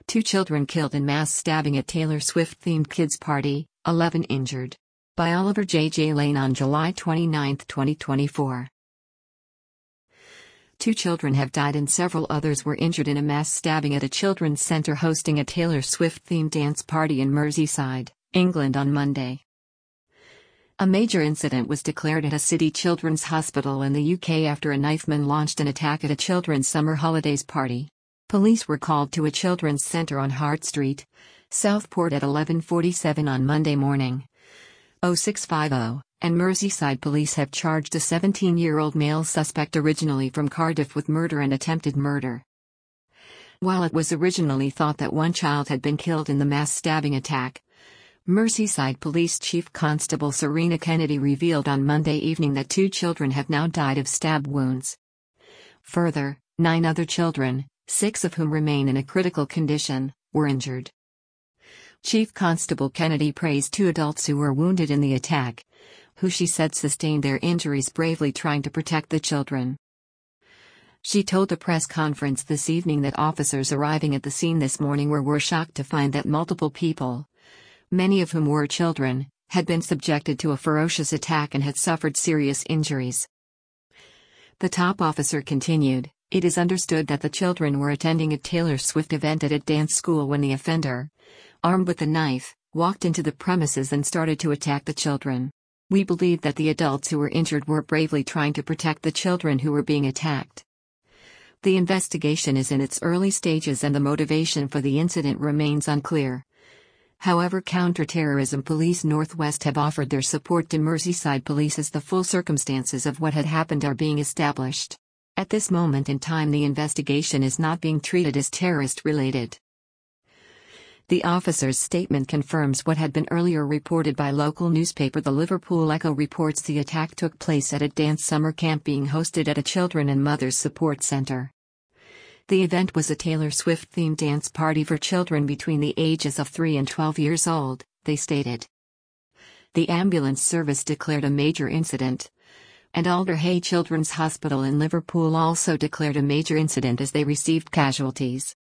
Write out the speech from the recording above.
2 children killed in mass stabbing at Taylor Swift-themed kids' party, 11 injured. By Oliver J. Lane on July 29, 2024. 2 children have died and several others were injured in a mass stabbing at a children's centre hosting a Taylor Swift-themed dance party in Merseyside, England on Monday. A major incident was declared at a city children's hospital in the UK after a knifeman launched an attack at a children's summer holidays party. Police were called to a children's centre on Hart Street, Southport at 11:47 on Monday morning. 0650, and Merseyside police have charged a 17-year-old male suspect originally from Cardiff with murder and attempted murder. While it was originally thought that 1 child had been killed in the mass stabbing attack, Merseyside Police Chief Constable Serena Kennedy revealed on Monday evening that 2 children have now died of stab wounds. Further, 9 other children, 6 of whom remain in a critical condition, were injured. Chief Constable Kennedy praised 2 adults who were wounded in the attack, who she said sustained their injuries bravely trying to protect the children. She told the press conference this evening that officers arriving at the scene this morning were shocked to find that multiple people, many of whom were children, had been subjected to a ferocious attack and had suffered serious injuries. The top officer continued, "It is understood that the children were attending a Taylor Swift event at a dance school when the offender, armed with a knife, walked into the premises and started to attack the children. We believe that the adults who were injured were bravely trying to protect the children who were being attacked." The investigation is in its early stages and the motivation for the incident remains unclear. However, Counter-Terrorism Police Northwest have offered their support to Merseyside Police as the full circumstances of what had happened are being established. At this moment in time, the investigation is not being treated as terrorist-related. The officer's statement confirms what had been earlier reported by local newspaper The Liverpool Echo reports the attack took place at a dance summer camp being hosted at a children and mothers support center. The event was a Taylor Swift-themed dance party for children between the ages of 3 and 12 years old, they stated. The ambulance service declared a major incident, and Alder Hey Children's Hospital in Liverpool also declared a major incident as they received casualties.